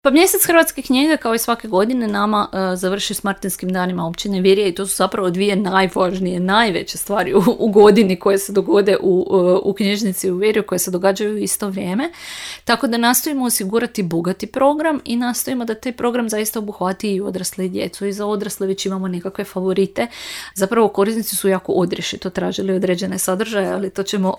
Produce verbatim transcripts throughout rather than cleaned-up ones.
Pa mjesec hrvatske knjige, kao i svake godine, nama uh, završi s Martinskim danima općine Virje i to su zapravo dvije najvažnije, najveće stvari u, u godini koje se dogode u, uh, u knjižnici u Virju, koje se događaju u isto vrijeme. Tako da nastojimo osigurati bogati program i nastojimo da taj program zaista obuhvati i odrasle i djecu. I za odrasle već imamo nekakve favorite. Zapravo korisnici su jako odrješito tražili određene sadržaje, ali to ćemo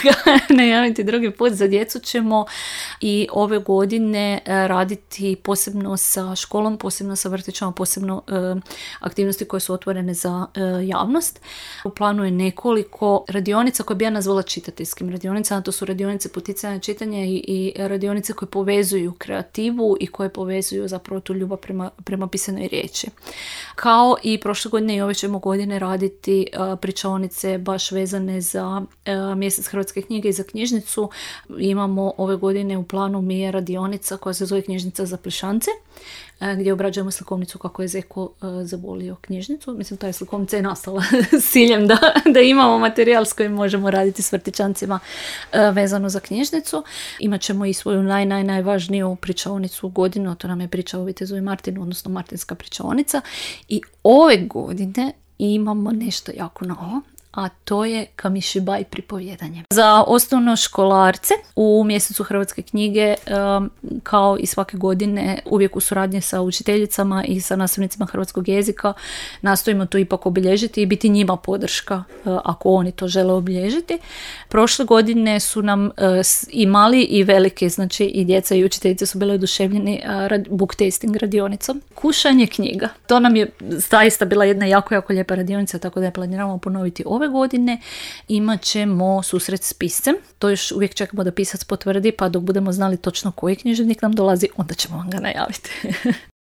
najaviti drugi put. Za djecu ćemo i ove godine raditi posebno sa školom, posebno sa vrtićama, posebno e, aktivnosti koje su otvorene za e, javnost. U planu je nekoliko radionica koje bi ja nazvala čitateljskim radionicama. To su radionice poticanja čitanja i, i radionice koje povezuju kreativu i koje povezuju zapravo tu ljubav prema, prema pisanoj riječi. Kao i prošle godine i ove ćemo godine raditi e, pričaonice baš vezane za e, mjesec hrvatske knjige i za knjižnicu. Imamo ove godine u planu mi je radionica koja se zove Knjižnica za plišance, gdje obrađujemo slikovnicu kako je Zeko uh, zavolio knjižnicu. Mislim, ta je slikovnica je nastala s ciljem da, da imamo materijal s kojim možemo raditi s vrtićancima uh, vezano za knjižnicu. Imaćemo i svoju naj, naj, najvažniju pričaonicu u godinu, to nam je priča o Vitezu i Martinu, odnosno Martinska pričaonica. I ove godine imamo nešto jako novo, a to je Kamišibaj pripovjedanje. Za osnovnoškolarce u mjesecu hrvatske knjige, kao i svake godine, uvijek u suradnji sa učiteljicama i sa nastavnicima hrvatskog jezika, nastojimo to ipak obilježiti i biti njima podrška ako oni to žele obilježiti. Prošle godine su nam i mali i veliki, znači i djeca i učiteljice su bile oduševljeni book tasting radionicom. Kušanje knjiga. To nam je zaista bila jedna jako, jako lijepa radionica, tako da je planiramo ponoviti ove godine. Imat ćemo susret s piscem. To još uvijek čekamo da pisac potvrdi, pa dok budemo znali točno koji književnik nam dolazi, onda ćemo vam ga najaviti.